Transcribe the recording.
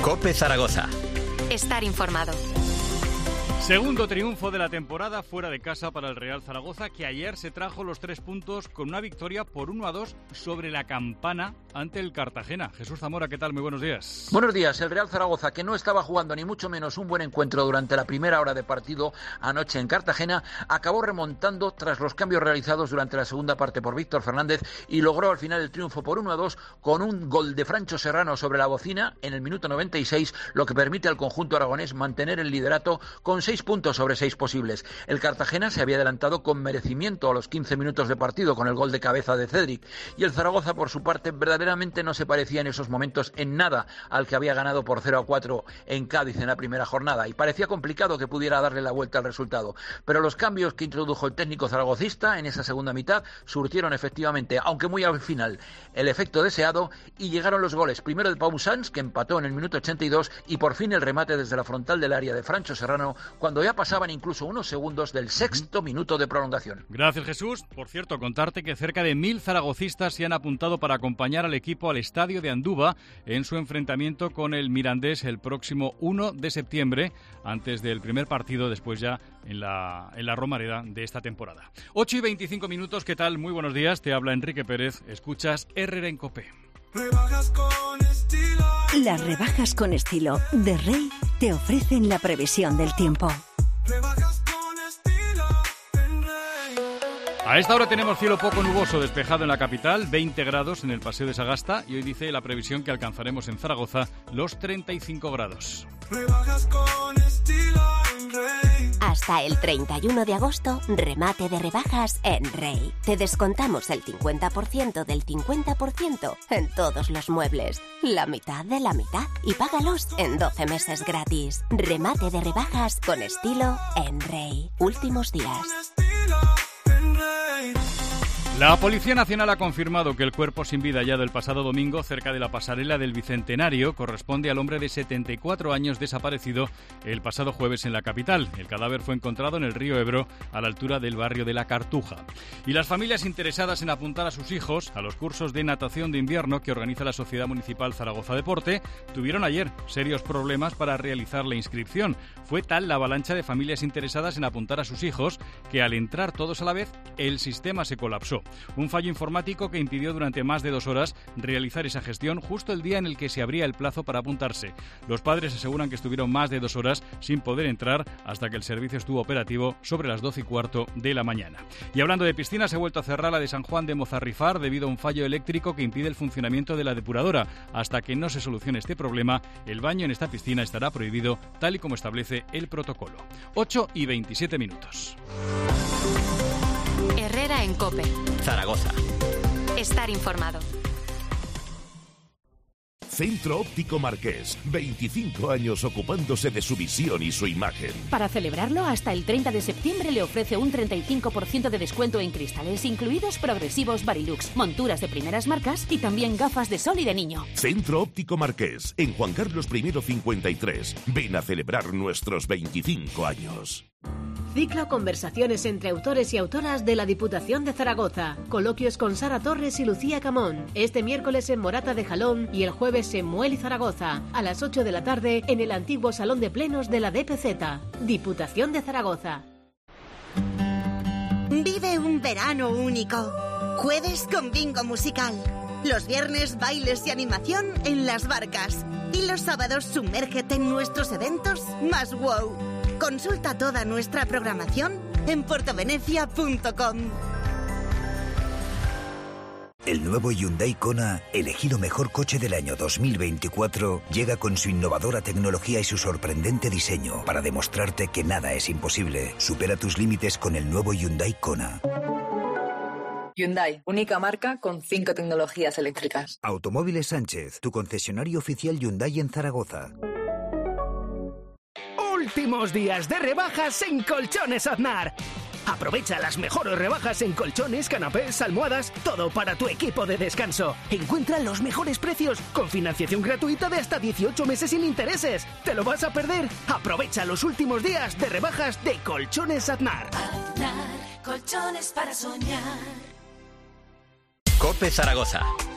COPE Zaragoza. Estar informado. Segundo triunfo de la temporada fuera de casa para el Real Zaragoza, que ayer se trajo los 3 puntos con una victoria por 1-2 sobre la Campana ante el Cartagena. Jesús Zamora, ¿qué tal? Muy buenos días. Buenos días. El Real Zaragoza, que no estaba jugando ni mucho menos un buen encuentro durante la primera hora de partido anoche en Cartagena, acabó remontando tras los cambios realizados durante la segunda parte por Víctor Fernández y logró al final el triunfo por 1-2 con un gol de Francho Serrano sobre la bocina en el minuto 96, lo que permite al conjunto aragonés mantener el liderato con 6 puntos sobre 6 posibles. El Cartagena se había adelantado con merecimiento a los 15 minutos de partido con el gol de cabeza de Cédric, y el Zaragoza, por su parte, verdaderamente no se parecía en esos momentos en nada al que había ganado por 0-4 en Cádiz en la primera jornada, y parecía complicado que pudiera darle la vuelta al resultado. Pero los cambios que introdujo el técnico zaragocista en esa segunda mitad surtieron efectivamente, aunque muy al final, el efecto deseado, y llegaron los goles, primero de Pau Sanz, que empató en el minuto 82, y por fin el remate desde la frontal del área de Francho Serrano, cuando ya pasaban incluso unos segundos del sexto minuto de prolongación. Gracias, Jesús. Por cierto, contarte que cerca de 1.000 zaragocistas se han apuntado para acompañar al equipo al estadio de Andúba en su enfrentamiento con el Mirandés el próximo 1 de septiembre, antes del primer partido, después ya en la Romareda de esta temporada. 8 y 25 minutos, ¿qué tal? Muy buenos días, te habla Enrique Pérez, escuchas Herrera en COPE. Rebajas con estilo. Las rebajas con estilo de Rey te ofrecen la previsión del tiempo. Rebajas con estilo en Rey. A esta hora tenemos cielo poco nuboso despejado en la capital, 20 grados en el Paseo de Sagasta, y hoy dice la previsión que alcanzaremos en Zaragoza los 35 grados. Rebajas con estilo en Rey. Hasta el 31 de agosto, remate de rebajas en Rey. Te descontamos el 50% del 50% en todos los muebles. La mitad de la mitad. Y págalos en 12 meses gratis. Remate de rebajas con estilo en Rey. Últimos días. Con estilo en Rey. La Policía Nacional ha confirmado que el cuerpo sin vida hallado el pasado domingo cerca de la pasarela del Bicentenario corresponde al hombre de 74 años desaparecido el pasado jueves en la capital. El cadáver fue encontrado en el río Ebro, a la altura del barrio de La Cartuja. Y las familias interesadas en apuntar a sus hijos a los cursos de natación de invierno que organiza la Sociedad Municipal Zaragoza Deporte tuvieron ayer serios problemas para realizar la inscripción. Fue tal la avalancha de familias interesadas en apuntar a sus hijos que al entrar todos a la vez, el sistema se colapsó. Un fallo informático que impidió durante más de 2 horas realizar esa gestión justo el día en el que se abría el plazo para apuntarse. Los padres aseguran que estuvieron más de 2 horas sin poder entrar hasta que el servicio estuvo operativo sobre las 12:15 de la mañana. Y hablando de piscinas, se ha vuelto a cerrar la de San Juan de Mozarrifar debido a un fallo eléctrico que impide el funcionamiento de la depuradora. Hasta que no se solucione este problema, el baño en esta piscina estará prohibido tal y como establece el protocolo. 8 y 27 minutos. Herrera en COPE. Zaragoza. Estar informado. Centro Óptico Marqués, 25 años ocupándose de su visión y su imagen. Para celebrarlo, hasta el 30 de septiembre le ofrece un 35% de descuento en cristales, incluidos progresivos Varilux, monturas de primeras marcas y también gafas de sol y de niño. Centro Óptico Marqués, en Juan Carlos I 53. Ven a celebrar nuestros 25 años. Ciclo Conversaciones entre autores y autoras de la Diputación de Zaragoza. Coloquios con Sara Torres y Lucía Camón. Este miércoles en Morata de Jalón y el jueves en Muel y Zaragoza. A las 8 de la tarde en el antiguo Salón de Plenos de la DPZ. Diputación de Zaragoza. Vive un verano único. Jueves con bingo musical. Los viernes bailes y animación en las barcas. Y los sábados sumérgete en nuestros eventos más wow. Consulta toda nuestra programación en portovenecia.com. El nuevo Hyundai Kona, elegido mejor coche del año 2024, llega con su innovadora tecnología y su sorprendente diseño para demostrarte que nada es imposible. Supera tus límites con el nuevo Hyundai Kona. Hyundai, única marca con 5 tecnologías eléctricas. Automóviles Sánchez, tu concesionario oficial Hyundai en Zaragoza. Últimos días de rebajas en Colchones Aznar. Aprovecha las mejores rebajas en colchones, canapés, almohadas, todo para tu equipo de descanso. Encuentra los mejores precios con financiación gratuita de hasta 18 meses sin intereses. ¿Te lo vas a perder? Aprovecha los últimos días de rebajas de Colchones Aznar. Aznar, colchones para soñar. COPE Zaragoza.